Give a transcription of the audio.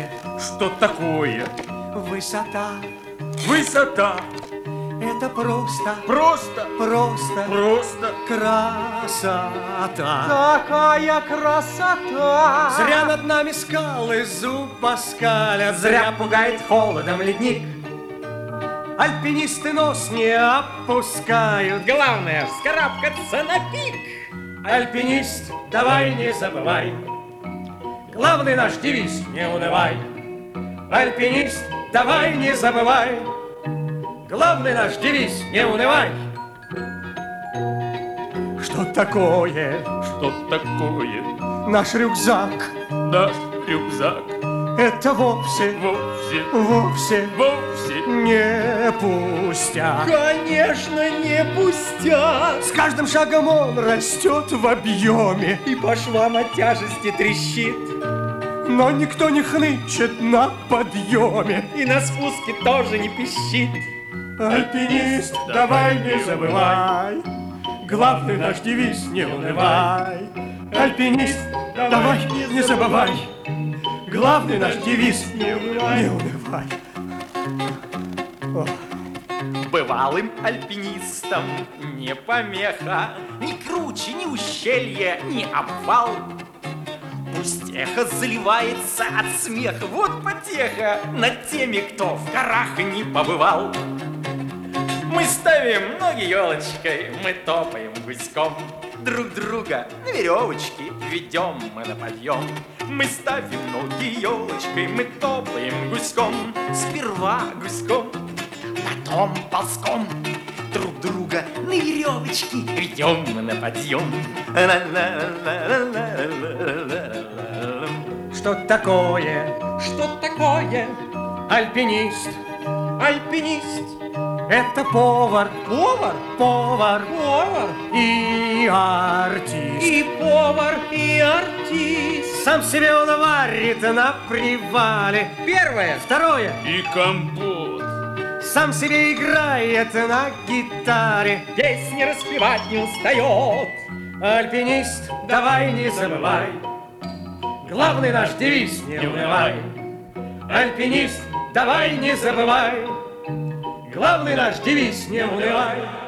такое? Что такое? Высота. Высота. Это просто Просто красота. Какая красота! Зря над нами скалы зуб скалят, зря пугает холодом ледник. Альпинисты нос не опускают. Главное вскарабкаться на пик. Альпинист, давай не забывай, главный наш девиз — не унывай. Альпинист, давай не забывай, главный наш девиз — не унывай. Что такое? Что такое? Наш рюкзак. Наш рюкзак. Это вовсе Вовсе не пустяк. Конечно, не пустяк. С каждым шагом он растет в объеме, И по швам от тяжести трещит. но никто не хнычет на подъеме. И на спуске тоже не пищит. Альпинист, давай не забывай, главный наш девиз — не унывай. Альпинист, давай не забывай, главный наш девиз — не унывай. Бывалым альпинистам не помеха, ни круче, ни ущелье, ни обвал. Пусть эхо заливается от смеха, вот потеха над теми, кто в горах не побывал. Мы ставим ноги елочкой, мы топаем гуськом, друг друга на веревочке ведем мы на подъем. Мы ставим ноги елочкой, мы топаем гуськом, сперва гуськом, потом ползком, друг друга на веревочке ведем мы на подъем. Что такое? Что такое? Альпинист. Альпинист. Это повар, Повар. повар Повар. и артист. И повар, и артист. Сам себе он варит на привале. Первое. Второе. и компот. Сам себе играет на гитаре. Песни распевать не устает. Альпинист, давай не забывай, главный наш девиз — не унывай. Альпинист, давай не забывай, главный наш девиз — не унывай.